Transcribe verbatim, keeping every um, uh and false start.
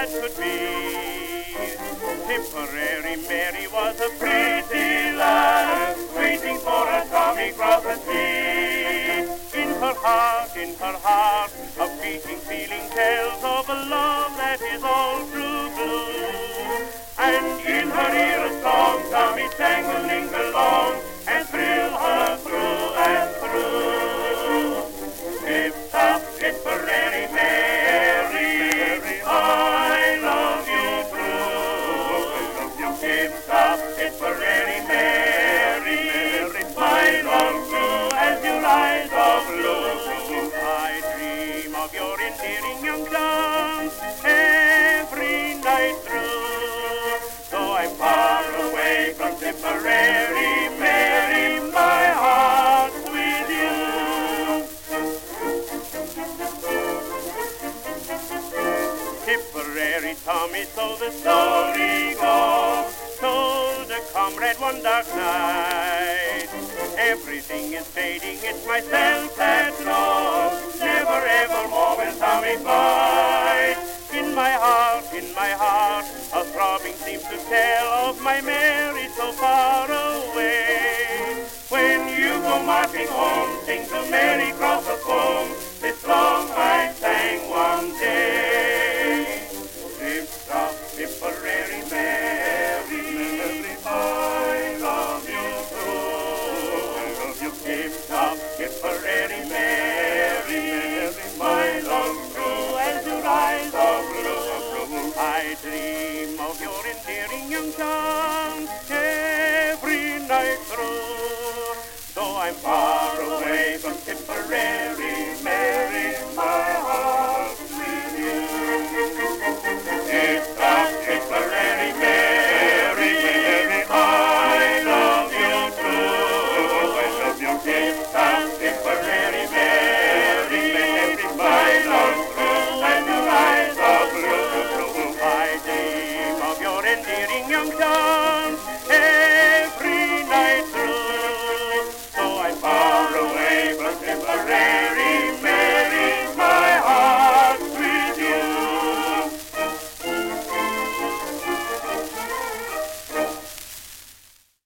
that could be. Tipperary Mary was a pretty lad, waiting for a Tommy Crawford tea. In her heart, in her heart, a beating feeling tells of a love that is all true blue. And in her ear a song Tommy sang will linger long and thrill her through and through. Tip-top, Tipperary Mary, I love you true. Tip-top, Tipperary Mary, my love true as your eyes of blue. I dream of your endearing young charms every night through. Though I'm far away from Tipperary Mary, my heart's with you. Tipperary Tommy, so the story goes, told a comrade one dark night. Everything is fading, it's myself that knows. Never ever more will Tommy fight. In my heart, in my heart, a throbbing seems to tell of my Mary so far away. When you go marching home, sing to Mary cross the foam, this song I sang one day. Tip-top, Tipperary Mary, I love you true. Tip-top, Tipperary Mary, my love true as your eyes are blue. I dream of your endearing young charms every night through. Though I'm far away from Tipperary